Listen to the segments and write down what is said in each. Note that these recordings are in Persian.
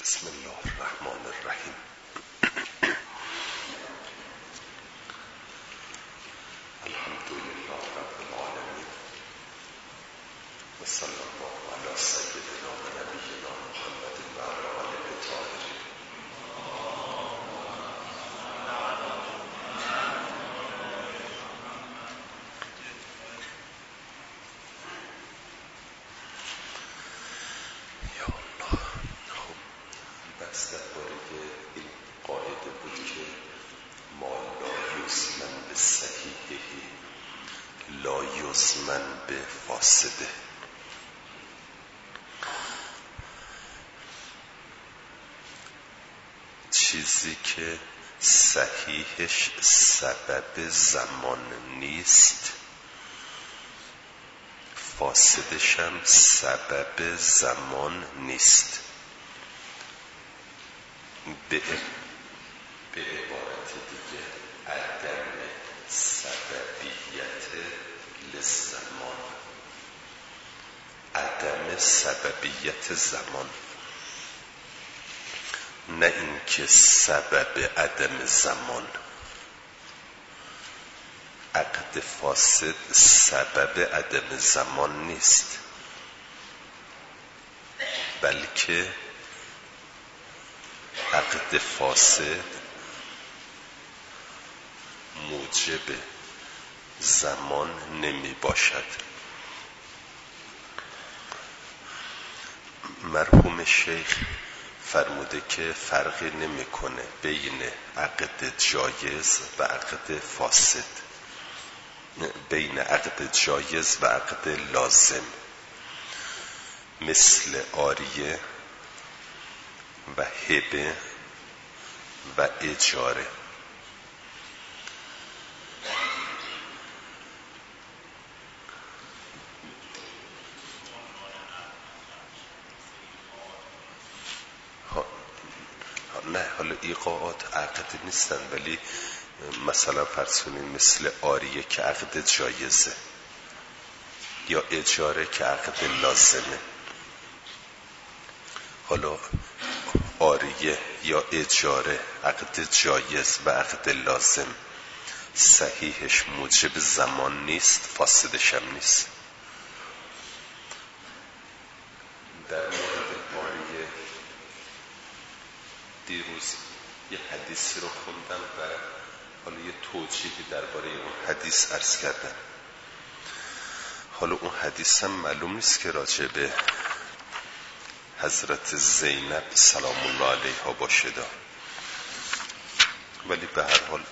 بسم الله الرحمن الرحیم. الحمد لله رب العالمین و صلی الله علی سیدنا و نبینا محمد و علی آله الطاهرین. یا الله. خب بحث درباره این قاعده بود که ما لا یزمن به صحیحه لا یزمن به فاسده. چیزی که صحیحش سبب زمان نیست، فاسدش هم سبب زمان نیست. به عبارت دیگه عدم سببیت لزمان، عدم سببیت زمان، نه اینکه سبب عدم زمان. عقد فاسد سبب عدم زمان نیست، بلکه عقد فاسد موجب زمان نمی باشد. مرحوم شیخ فرموده که فرقی نمیکنه بین عقد جایز و عقد فاسد، بین عقد جایز و عقد لازم، مثل عاریه و هبه و اجاره. نه، حالا ایقاعات عقد نیستن، ولی مثلا فرض کنیم مثل عاریه که عقد جایزه، یا اجاره که عقد لازمه. حالا عاریه یا اجاره عقد جایز و عقد لازم، صحیحش موجب زمان نیست، فاسدش هم نیست. در مورد عاریه دیروز یه حدیثی رو خوندم و حالا یه توجیهی درباره اون حدیث عرض کردم. حالا اون حدیث هم معلوم نیست که راجع به حضرت زینب سلام الله علیها باشه، ولی به هر حال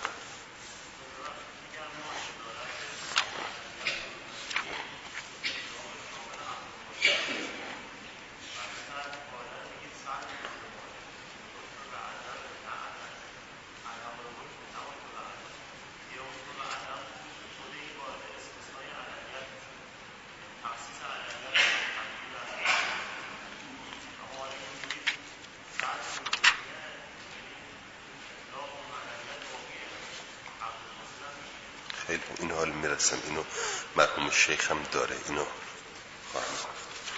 اینو حال میرسم، اینو مرحوم شیخ هم داره، اینو خواهم گفت.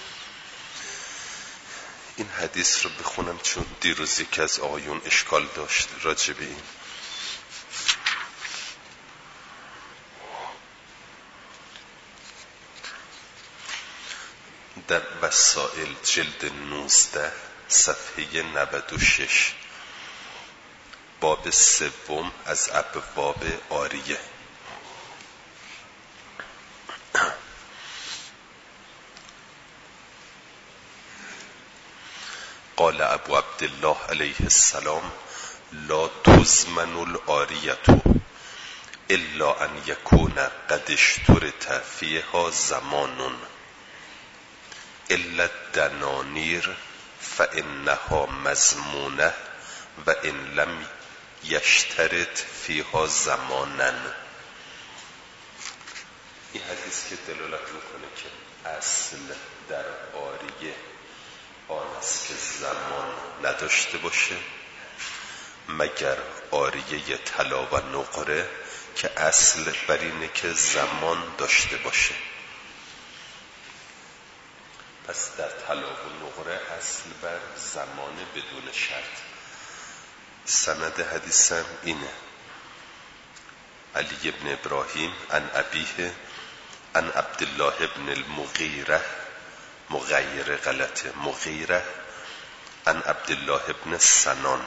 این حدیث رو بخونم چون دیروز یکی از آقایون اشکال داشت راجع به این. در وسائل جلد 19 صفحه 96 باب سوم از ابواب عاریه. قال ابو عبدالله علیه السلام لا تزمن العاریة الا ان یکون قد اشترط فیها زمان الا الدنانیر فانها مضمونة و ان لم یشترط فیها زمانا. این حدیث که دلالت میکنه که اصل در عاریه آن است که زمان نداشته باشه، مگر عاریه طلا و نقره که اصل بر اینه که زمان داشته باشه. پس در طلاق و نقره اصل بر زمان بدون شرط. سند حدیثم اینه: علی ابن ابراهیم عن ابیه عن عبدالله ابن المغیره مغیره عن عبدالله ابن سنان.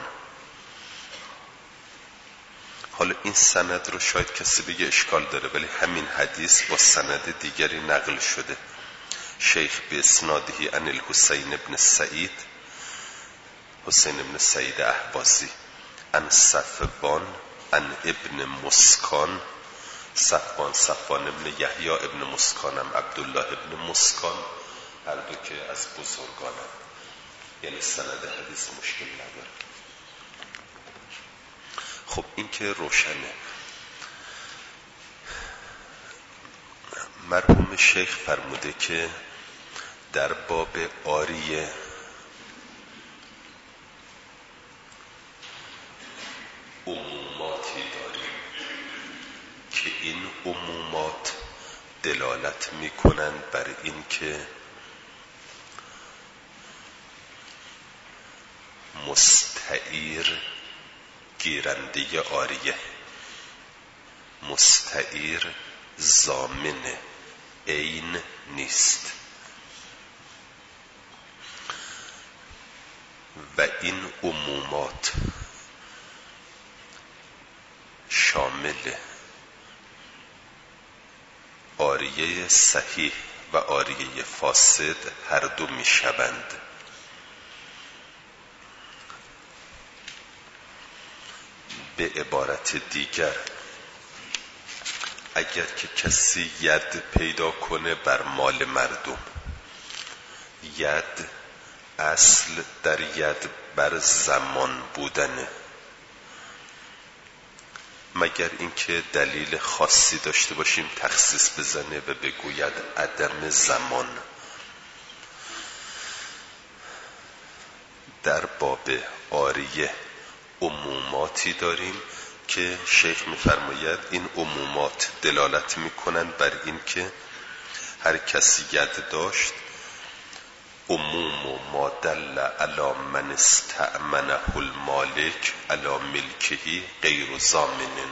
حالا این سند رو شاید کسی بگه اشکال داره، ولی همین حدیث با سند دیگری نقل شده. شیخ به اسنادهی عن الحسین ابن سعید، حسین ابن سعید احوازی، عن صفوان عن ابن مسکان، صفوان ابن یحیی ابن مسکانم عبدالله ابن مسکان، هر دو که از بزرگانم. یعنی سند حدیث مشکل نداره. خب این که روشنه. مرحوم شیخ فرموده که در باب عاریه عموماتی داریم که این عمومات دلالت میکنند بر این که مستعیر گیرنده عاریه، مستعیر ضامن عین نیست و این عمومات شامل عاریه صحیح و عاریه فاسد هر دو می شوند. به عبارت دیگر، اگر که کسی ید پیدا کنه بر مال مردم، ید اصل در ید بر زمان بودنه، مگر اینکه دلیل خاصی داشته باشیم تخصیص بزنه و بگوید عدم زمان. در باب عاریه عموماتی داریم که شیخ می‌فرماید این عمومات دلالت می‌کنند بر این که هر کسی ید داشت، عموم ما دل علی من استأمنه المالک علی ملکه غیر ضامن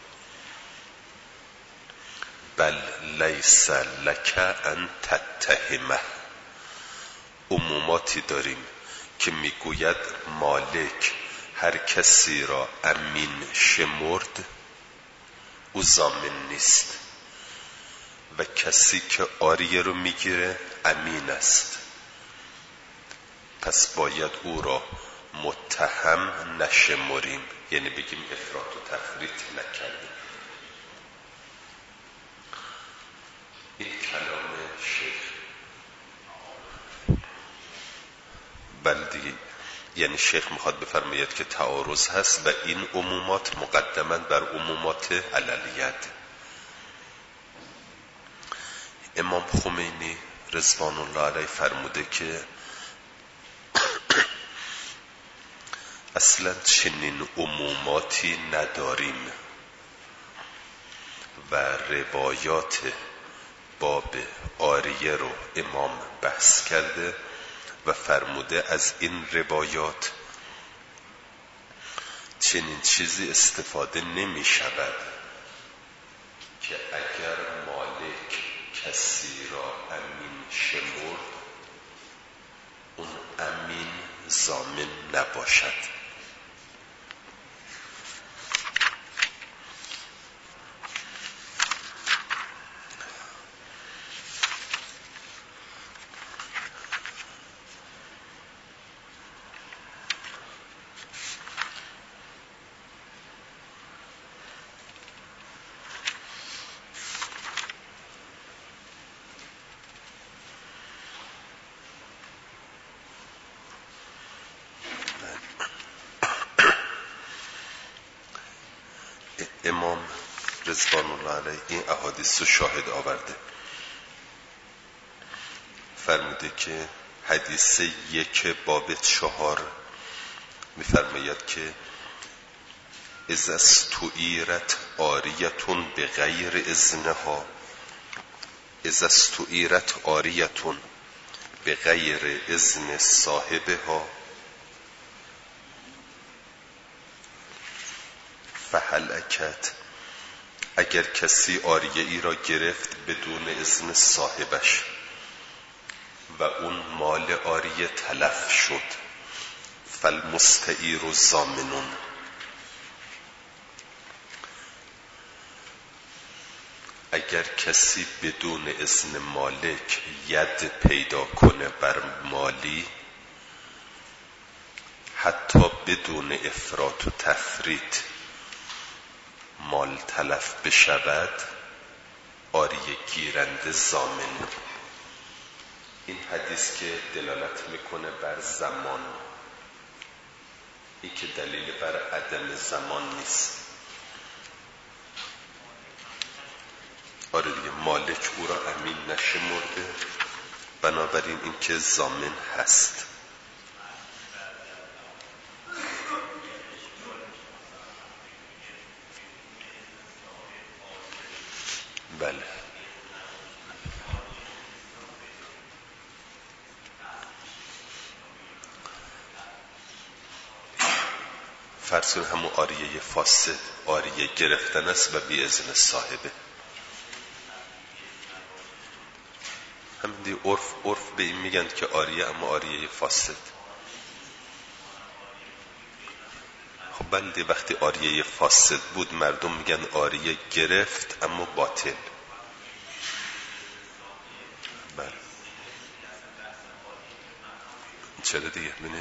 بل لیس لک ان تتهمه. عموماتی داریم که میگوید مالک هر کسی را امین شمرد او ضامن نیست و کسی که عاریه رو میگیره امین است، پس باید او را متهم نشمریم، یعنی بگیم افراط و تفریط نکردیم. این کلام شیخ. بله دیگه، یعنی شیخ میخواد بفرماید که تعارض هست و این عمومات مقدما بر عمومات عللیت. امام خمینی رضوان الله علیه فرموده که اصلا چنین عموماتی نداریم و روایات باب عاریه رو امام بحث کرده و فرموده از این روایات چنین چیزی استفاده نمی شود که اگر مالک کسی را امین شمرد اون امین ضامن نباشد. امام رضوان الله علیه این احادیث رو شاهد آورده. فرموده که حدیث 1 باب 4 میفرماید که اذا استعیرت عاریتون به غیر اذنها، اذا استعیرت عاریتون به غیر اذن صاحبها فهلکت، اگر کسی آریه ای را گرفت بدون اذن صاحبش و اون مال آریه تلف شد، فالمستعیر ضامنون، اگر کسی بدون اذن مالک ید پیدا کنه بر مالی، حتی بدون افراط و تفریط مال تلف بشود، آریه گیرنده ضامن. این حدیث که دلالت میکنه بر زمان، این که دلیل بر عدم زمان نیست. آره دیگه، مالک او را امین نشمرده، بنابراین این که ضامن هست. بله، فرض کن همون آریه فاسد آریه گرفتن است و بی اذن صاحبه. همین دیگه عرف به این میگن که آریه، اما آریه فاسد. خب بله، وقتی آریه فاسد بود مردم میگن آریه گرفت اما باطل. بله، چرا دیگه؟ ببینید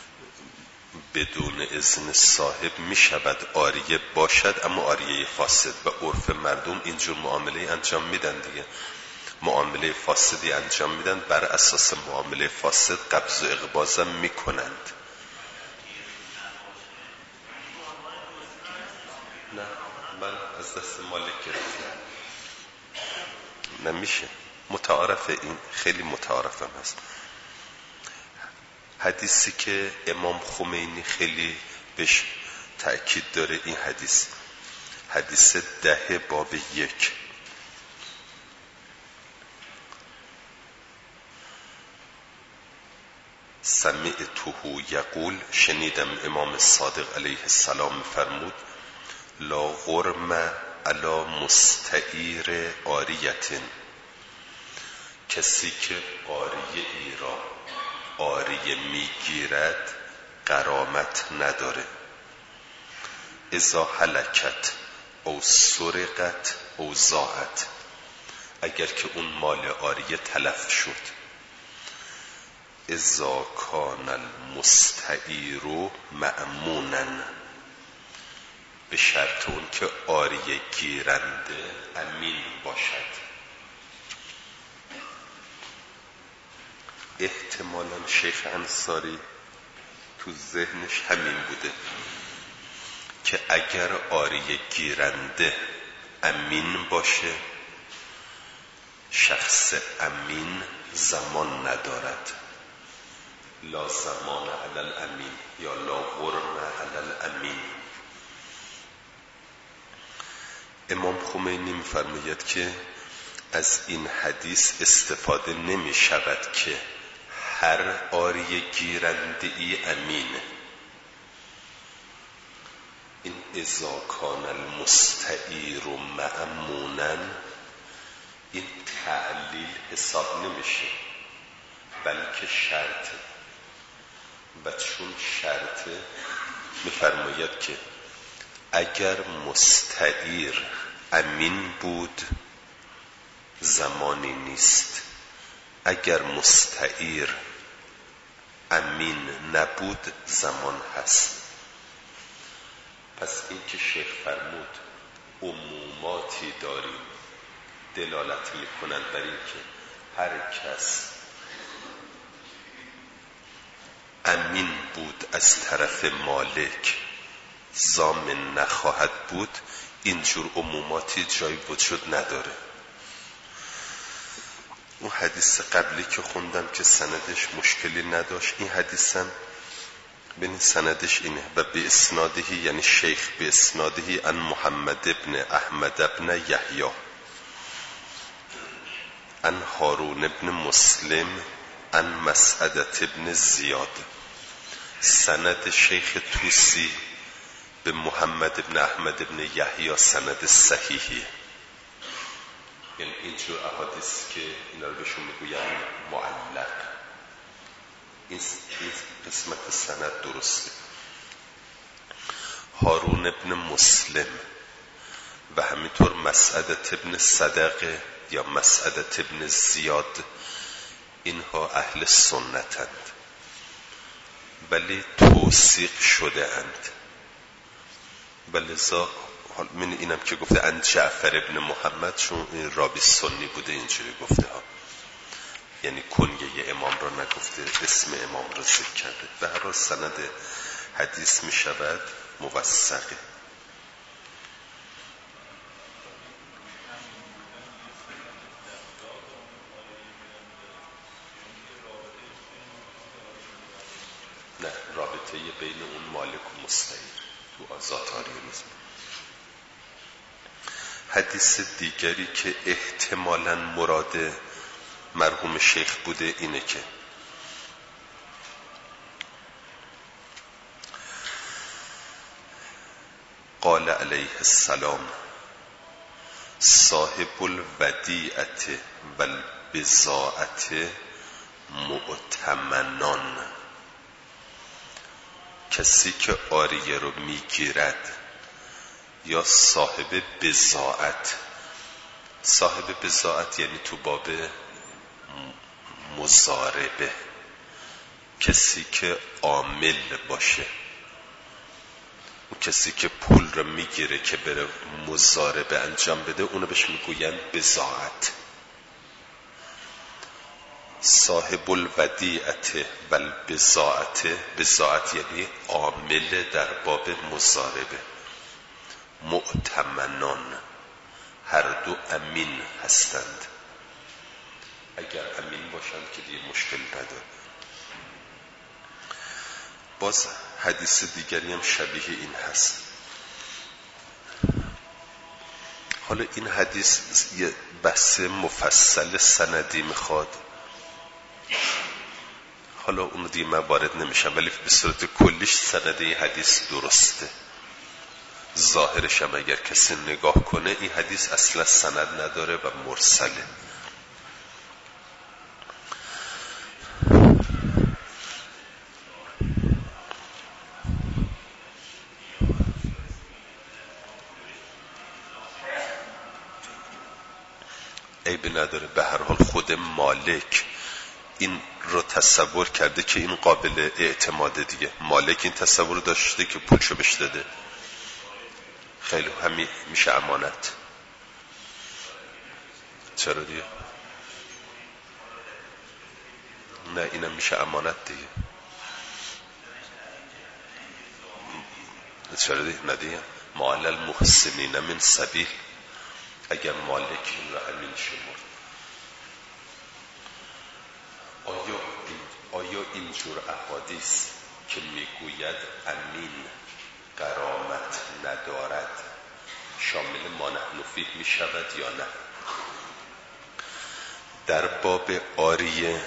بدون اذن صاحب میشود آریه باشد اما آریه فاسد، و عرف مردم اینجور معامله انجام میدن دیگه. معامله فاسدی انجام میدن، بر اساس معامله فاسد قبض و اقباضم میکنند. نه، من از دست مالک گرفتم، نمیشه. متعارفه، این خیلی متعارفم هست. حدیثی که امام خمینی خیلی بهش تأکید داره، این حدیث 10 باب 1. سمعته یقول، شنیدم امام صادق علیه السلام فرمود: لا غرم علی مستعیر آریة، کسی که آریه ای را آریه میگیرد غرامت نداره. اذا هلکت او سرقت او ضاعت، اگر که اون مال آریه تلف شد. اذا کان المستعیر مأمونا، به شرط اون که آریه گیرنده امین باشد. احتمالاً شیخ انصاری تو ذهنش همین بوده که اگر آریه گیرنده امین باشه، شخص امین زمان ندارد. لا زمان علی الامین یا لا غرم علی الامین. امام خمینی می‌فرماید که از این حدیث استفاده نمی شود که هر آریه گیرنده ای امین. این اذا کان المستعیر مأمونا، این تعلیل حساب نمیشه، بلکه شرطه. و چون شرطه، میفرماید که اگر مستعیر امین بود زمانی نیست، اگر مستعیر امین نبود زمان هست. پس این که شیخ فرمود عموماتی داریم دلالت میکنند بر این که هر کس امین بود از طرف مالک ضامن نخواهد بود. اینجور عموماتی جای وجود نداره. اون حدیث قبلی که خوندم که سندش مشکلی نداشت، این حدیثم ببین سندش اینه: و به اسنادهی، یعنی شیخ به اسنادهی ان محمد ابن احمد ابن یحیی ان هارون ابن مسلم عن مسعدة ابن زیاد. سند شیخ طوسی به محمد ابن احمد ابن یحیی سند صحیحیه. یعنی اینجور احادیث که اینا رو بهشون میگوین معلق، این قسمت سند درسته. هارون ابن مسلم و همینطور مسعدة ابن صدقه یا مسعدة ابن زیاد، اینها اهل سنتند ولی توثیق شده اند. بلذا من اینم که گفته ان جعفر ابن محمد، چون این راوی سنی بوده اینجوری گفته ها، یعنی کنیه امام را نگفته، اسم امام را ذکر کرده. به هر حال سند حدیث می شود موثقه. نه، رابطه بین اون مالک و مستعیر تو ذات‌آریه نیست. حدیث دیگری که احتمالاً مراد مرحوم شیخ بوده اینه که قال علیه السلام صاحب الودیعة و البضاعة مؤتمنان. کسی که عاریه رو میگیرد یا صاحب بضاعت، صاحب بضاعت یعنی تو باب مضاربه، کسی که عامل باشه، کسی که پول رو میگیره که بره مضاربه انجام بده، اونو بهش میگوین بضاعت. صاحب الودیعة و البضاعة، بضاعت یعنی عامل در باب مضاربه. مؤتمنان، هر دو امین هستند. اگر امین باشند که دیگه مشکل نداره. باز حدیث دیگری هم شبیه این هست. حالا این حدیث یه بحث مفصل سندی میخواد، حالا اونو دیگه من وارد نمیشم، ولی به صورت کلیش سند این حدیث درسته. ظاهرش هم اگر کسی نگاه کنه این حدیث اصلا سند نداره و مرسله. عیبی نداره. به هر حال خود مالک این رو تصور کرده که این قابل اعتماده دیگه. مالک این تصور داشته که پولشو بهش داده، خیلی همین میشه امانت. چرا دیگه؟ نه اینم میشه امانت دیگه. چرا دیگه؟ نه دیگه معلل المحسنین من سبیل. اگر مالک این رو امین شمرد، آیا اینجور احادیث که میگوید امین غرامت ندارد شامل ما نحن فیه می شود یا نه؟ در باب عاریه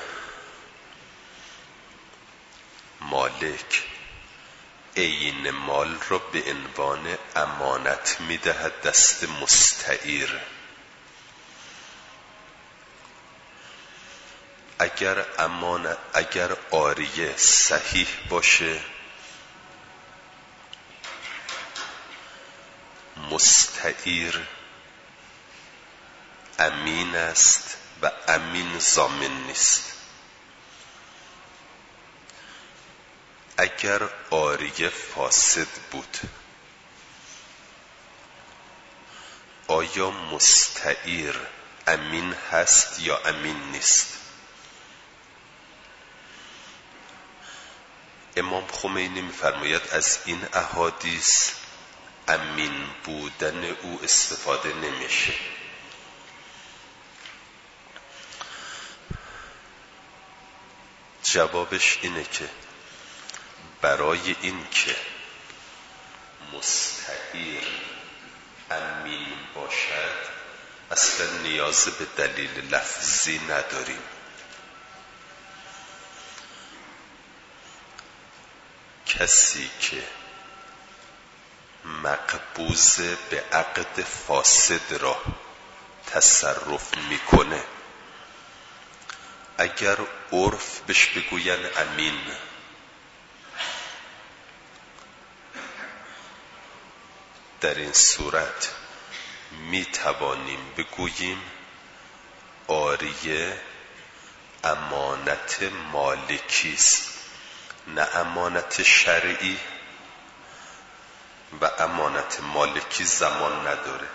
مالک عین مال را به عنوان امانت میدهد دست مستعیر. اگر عاریه صحیح باشه، مستعیر امین است و امین ضامن نیست. اگر عاریه فاسد بود، آیا مستعیر امین هست یا امین نیست؟ امام خمینی می‌فرماید از این احادیث امین بودن او استفاده نمیشه. جوابش اینه که برای این که مستعیر امین باشد اصلا نیاز به دلیل لفظی نداریم. کسی که مقبوض به عقد فاسد را تصرف میکنه، اگر عرف بهش بگوین امین، در این صورت می توانیم بگوییم عاریه امانت مالکی است، نه امانت شرعی، و امانت مالکی زمان نداره.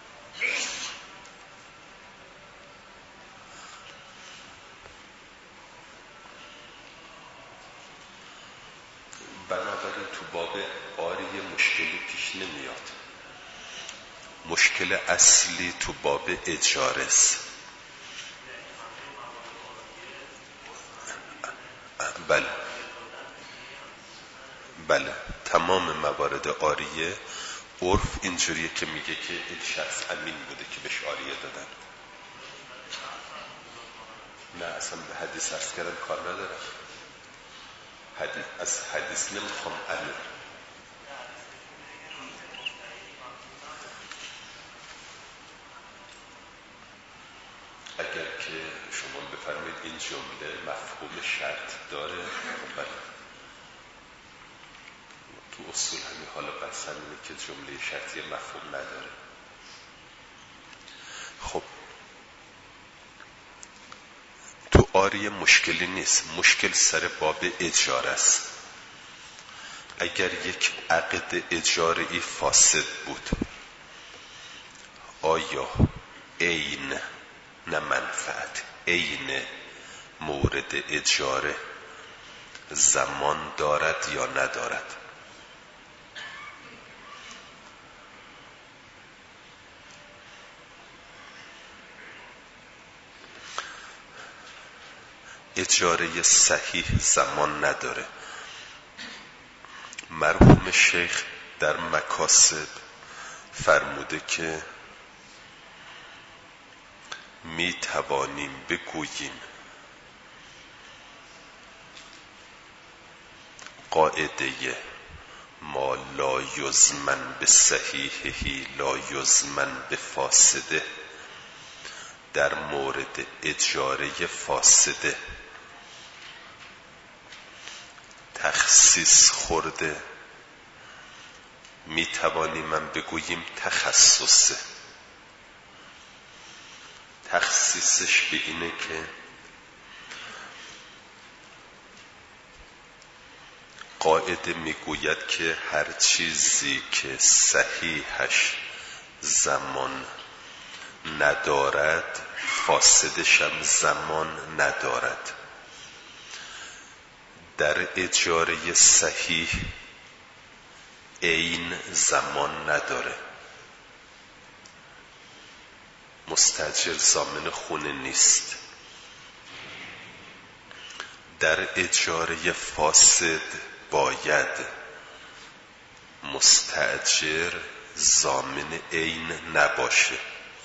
بنابراین تو باب عاریه مشکلی پیش نمیاد. مشکل اصلی تو باب اجاره است. بله تمام موارد عاریه عرف اینجوریه که میگه که این شخص امین بوده که بهش عاریه دادن. نه اصلا به حدیث عرض کردم کار ندارم، از حدیث نمیخوام امین. اگر که شما بفرمایید این جمله مفهوم شرط داره، بله تو اصول همین حالا بحث همینه که جمله شرطی مفهوم نداره. خب تو عاریه مشکلی نیست، مشکل سر باب اجاره است. اگر یک عقد اجاره‌ای فاسد بود، آیا عین نه منفعت، عین مورد اجاره زمان دارد یا ندارد؟ اجاره صحیح زمان نداره. مرحوم شیخ در مکاسب فرموده که می توانیم بگوییم قاعده ما لا یضمن به صحیحه لا یضمن به فاسده در مورد اجاره فاسده تخصیص خورده، می توانیم بگوییم تخصصه. تخصیصش به اینه که قاعده میگوید که هر چیزی که صحیحش زمان ندارد فاسدش هم زمان ندارد. در اجاره صحیح عین زمان نداره. مستاجر ضامن خونه نیست. در اجاره فاسد باید مستاجر ضامن عین نباشه.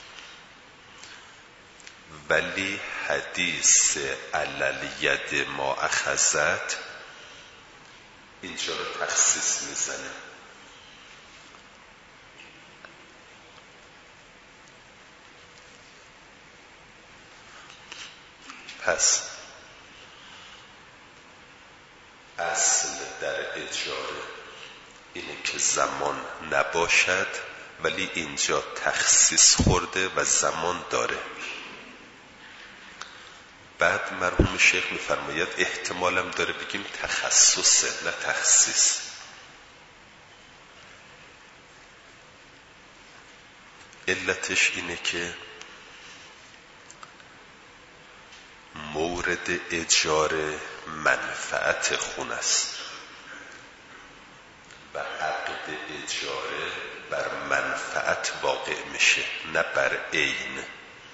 ولی حدیث علل ید ما اخذت اینجا رو تخصیص میزنه. پس اصل در اجاره اینه که زمان نباشد، ولی اینجا تخصیص خورده و زمان داره. بعد مرحوم شیخ میفرماید احتمالم داره بگیم تخصصه نه تخصیص. علتش اینه که مورد اجاره منفعت خونه است و عقد اجاره بر منفعت واقع میشه نه بر عین.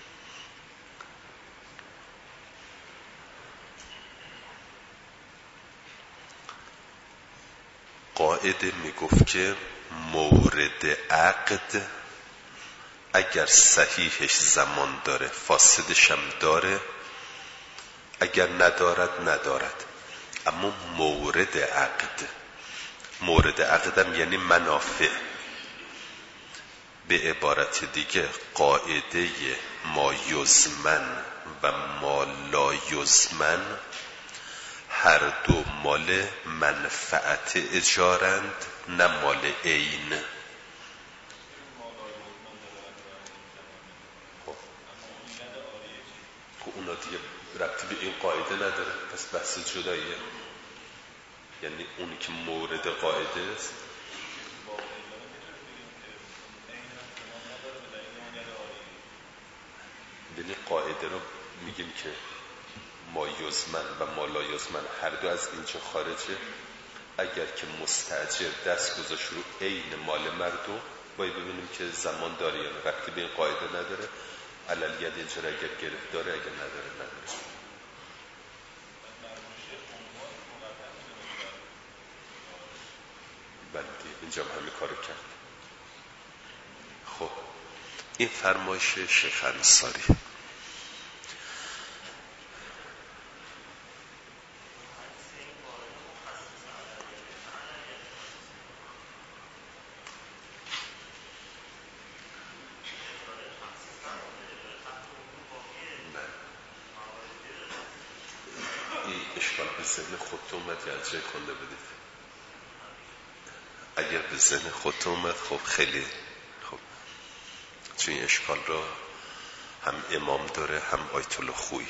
قاعده میگفت که مورد عقد اگر صحیحش زمان داره فاسدش هم داره، اگر ندارد ندارد. اما مورد عقد مورد عقدم یعنی منافع. به عبارت دیگه قاعده ما یضمن و ما لا یضمن هر دو مال منفعت اجارند، نه مال عین. خب اونا دیگه ربطی به این قاعده نداره، پس بحث جداییه. یعنی اونی که مورد قاعده است یعنی قاعده رو میگیم که ما یضمن و ما لا یضمن هر دو از اینجا خارجه. اگر که مستأجر دست گذاشت رو عین مال مردم باید ببینیم که زمان داره یا نه. ربطی به این قاعده نداره. علل ید اجاره اگر گرفت داره، اگر نداره نداره. بله اینجا همین کارو کرد. خب این فرمایش شیخ انصاری. ذهن خودت اومد یا از جای کنده بدید؟ اگر به ذهن خودت اومد خب خیلی خب، چون این اشکال را هم امام داره هم آیت الله خویی.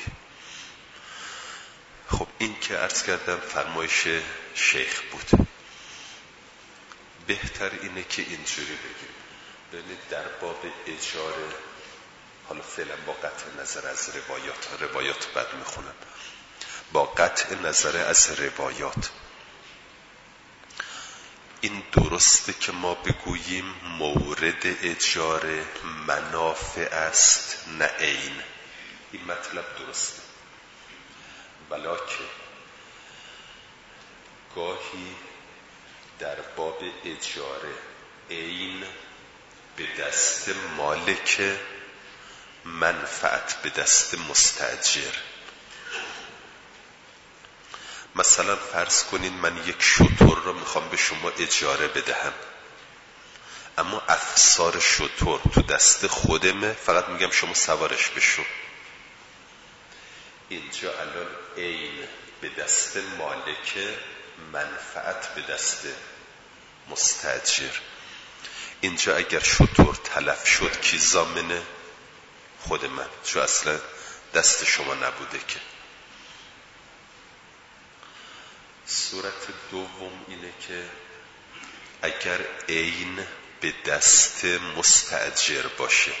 خب این که عرض کردم فرمایش شیخ بود. بهتر اینه که اینجوری بگیم، ببینید در باب اجاره، حالا فعلا با قطع نظر از روایات بعد میخونم، با قطع نظر از روایات این درسته که ما بگوییم مورد اجاره منافع است نه عین. این مطلب درسته، ولکن گاهی در باب اجاره عین به دست مالک، منفعت به دست مستاجر. مثلا فرض کنین من یک شتر رو میخوام به شما اجاره بدهم، اما افسار شتر تو دست خودمه، فقط میگم شما سوارش بشو. اینجا الان عین به دست مالک، منفعت به دست مستاجر. اینجا اگر شتر تلف شد کی ضامنه؟ خود من، چون اصلا دست شما نبوده که. صورت دوم اینه که اگر عین به دست مستاجر باشه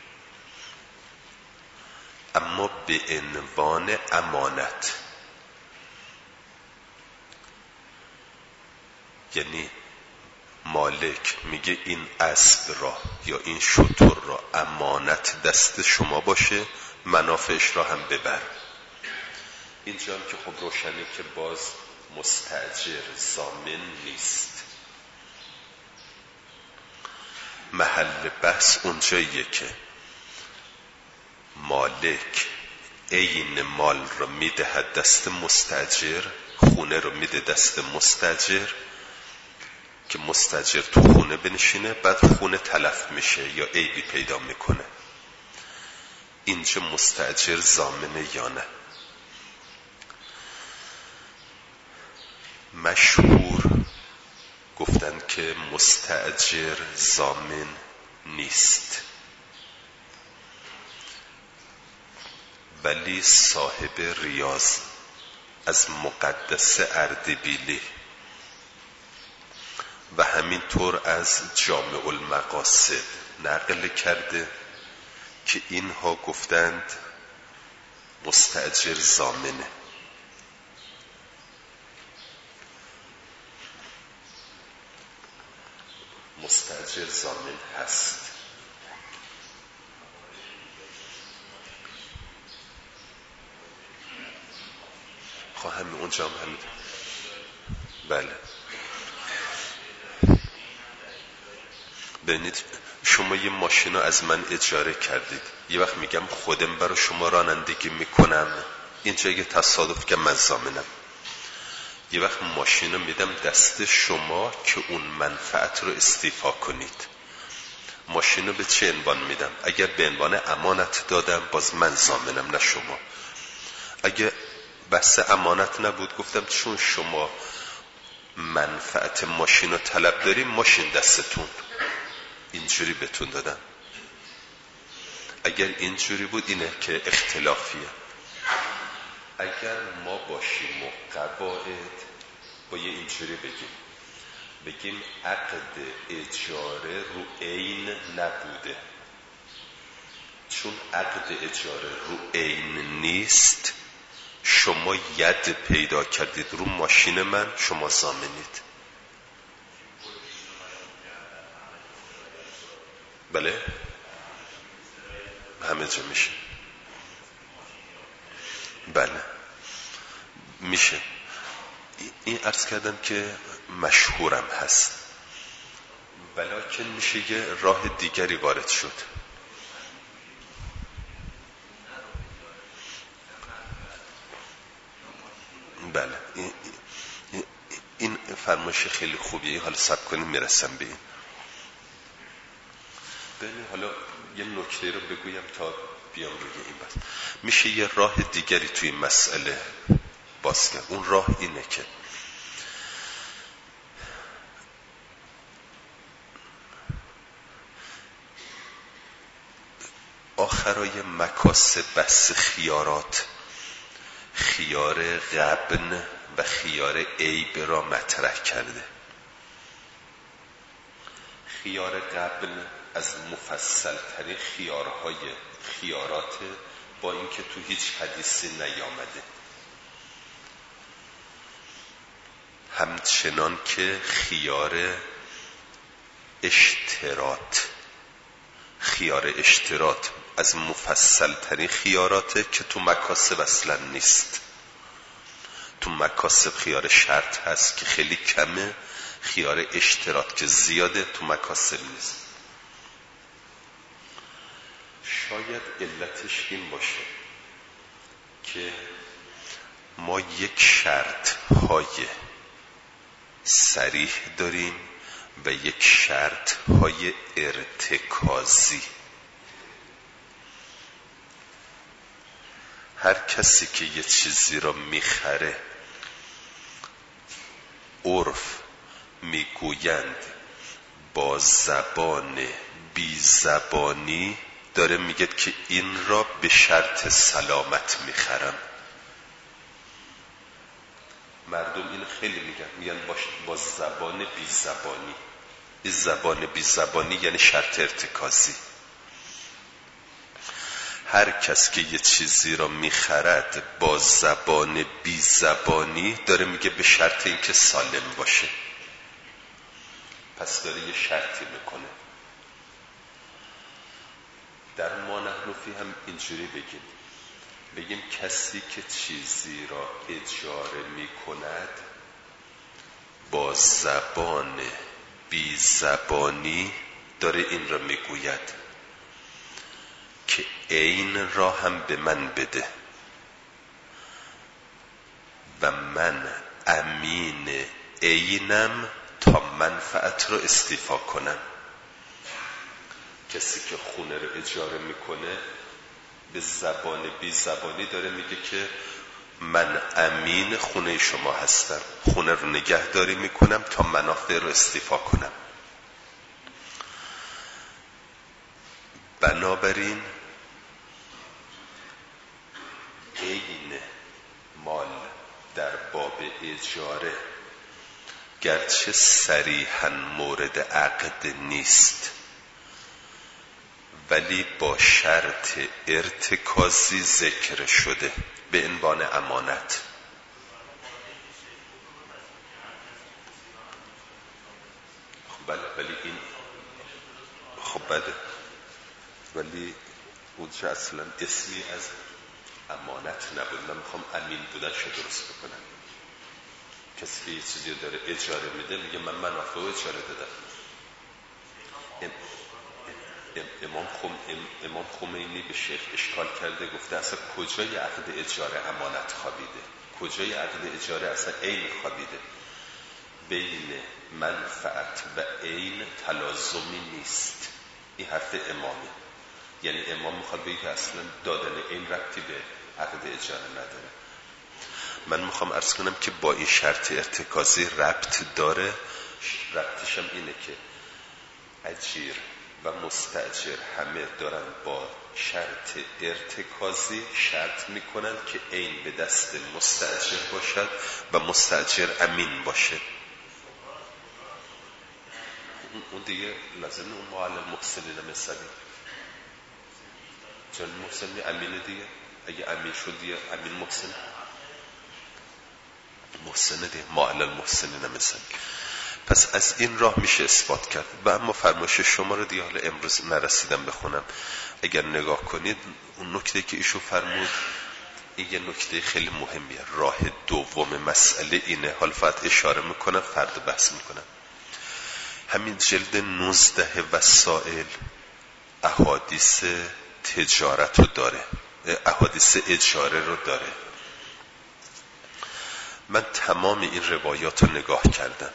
اما به عنوان امانت، یعنی مالک میگه این اسب را یا این شتر را امانت دست شما باشه، منافعش را هم ببر. اینجا هم که خب روشنه که باز مستاجر ضامن نیست. محل بحث اونجاییه که مالک عین مال رو میدهد دست مستاجر، خونه رو میده دست مستاجر که مستاجر تو خونه بنشینه، بعد خونه تلف میشه یا عیبی پیدا میکنه. اینجا مستاجر ضامنه یا نه؟ مشهور گفتن که مستاجر ضامن نیست، ولی صاحب ریاض از مقدس اردبیلی و همینطور از جامع المقاصد نقل کرده که اینها گفتند مستاجر ضامنه. مستاجر ضامن هست. خواهم اونجا هم بله. ببینید شما یه ماشین رو از من اجاره کردید، یه وقت میگم خودم برای شما رانندگی میکنم، اینجا یه تصادف که من ضامنم. یه وقت ماشین رو میدم دست شما که اون منفعت رو استیفا کنید. ماشین رو به چه عنوان میدم؟ اگر به عنوان امانت دادم باز من ضامنم نه شما. اگه بحث امانت نبود گفتم چون شما منفعت ماشین رو طلب داریم ماشین دستتون، اینجوری بهتون دادم. اگر اینجوری بود اینه که اختلافیه. اگر ما باشیم و قواعد با یه اینجوری بگیم عقد اجاره رو عین نبوده، چون عقد اجاره رو عین نیست، شما ید پیدا کردید رو ماشین من، شما ضامنید. بله همه جا میشه. بله میشه. این عرض کردم که مشهورم هست، ولیکن میشه یه راه دیگری وارد شد. بله این فرمایش خیلی خوبیه. حالا صبر کنیم میرسم به این. ببین حالا یه نکته رو بگویم تا بیام روی این بحث. میشه یه راه دیگری توی این مسئله باز کرد. اون راه اینه که آخرای مکاسب بحث خیارات، خیار غبن و خیار عیب را مطرح کرده. خیار غبن از مفصل ترین خیارات با اینکه تو هیچ حدیثی نیامده، همچنان که خیار اشتراط از مفصل ترین خیاراته که تو مکاسب اصلا نیست. تو مکاسب خیار شرط هست که خیلی کمه، خیار اشتراط که زیاده تو مکاسب نیست. شاید علتش این باشه که ما یک شرط های صریح داریم و یک شرط های ارتکازی. هر کسی که یه چیزی را میخره، عرف میگویند با زبان بی زبانی داره میگه که این را به شرط سلامت میخرم. مردم این خیلی میگن با زبان بی زبانی. این زبان بی زبانی یعنی شرط ارتکازی. هر کس که یه چیزی را میخرد با زبان بی زبانی داره میگه به شرط اینکه سالم باشه، پس داره یه شرطی میکنه. در ما نحن فی هم اینجوری بگیم کسی که چیزی را اجاره میکند با زبان بی زبانی داره این را میگوید که عین را هم به من بده و من امین عینم تا منفعت رو استیفا کنم. کسی که خونه رو اجاره میکنه به زبان بی زبانی داره میگه که من امین خونه شما هستم، خونه رو نگهداری میکنم تا منافع رو استیفا کنم. بنابراین عین مال در باب اجاره گرچه صریحاً مورد عقد نیست ولی با شرط ارتکازی ذکر شده به عنوان امانت. خب بله، ولی این بله، ولی اونجا اصلا اسمی از امانت نبود. من میخوام امین بودن شو درست بکنم. کسی که یه چیزی داره اجاره میده میگه من منافع اجاره دادم. امام خمینی به شیخ اشکال کرده، گفته اصلا کجای عقد اجاره امانت خوابیده؟ کجای عقد اجاره اصلا عین خوابیده؟ بین منفعت و عین تلازمی نیست. این حرف امامه. یعنی امام میخواد بگه که اصلا دادن عین ربطی به عقد اجاره نداره. من میخوام عرض کنم که با این شرط ارتکازی ربط داره. ربطش هم اینه که اجیر و مستاجر همه دارن با شرط ارتکازی شرط میکنن که عین به دست مستاجر باشد و مستاجر امین باشه. اون دیگه لازم اون معلم محسنین مثلی چون محسنی امینه دیگه. اگه امین شد دیگه امین محسنه دیگه، معلل محسنین مثلی. پس از این راه میشه اثبات کرد. و اما فرمایش شما رو دیگه حالا امروز نرسیدم بخونم. اگر نگاه کنید اون نکته که ایشو فرمود این یه نکته خیلی مهمیه. راه دوم مسئله اینه، حالا فقط اشاره میکنم فردا بحث میکنم. همین جلد 19 وسائل احادیث تجارت رو داره، احادیث اجاره رو داره. من تمام این روایات رو نگاه کردم.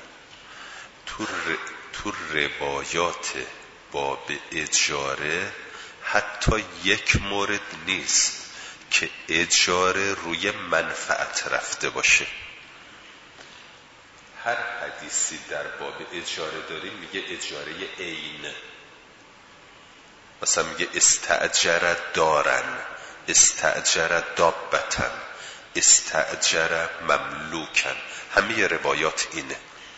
تو روایات باب اجاره حتی یک مورد نیست که اجاره روی منفعت رفته باشه. هر حدیثی در باب اجاره داریم میگه اجاره عین. مثلا میگه استأجر دارن، استأجر دابتن، استأجر مملوکن. همه روایات اینه.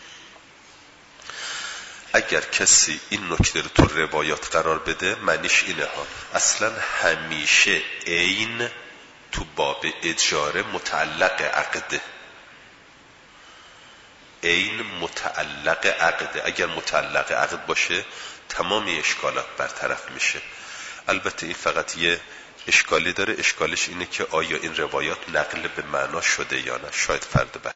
اگر کسی این نکته رو تو روایات قرار بده معنیش اینه ها، اصلا همیشه عین تو باب اجاره متعلق عقده. عین متعلق عقده. اگر متعلق عقد باشه تمام اشکالات برطرف میشه. البته این فقط یه اشکالی داره. اشکالش اینه که آیا این روایات نقل به معنا شده یا نه. شاید فرد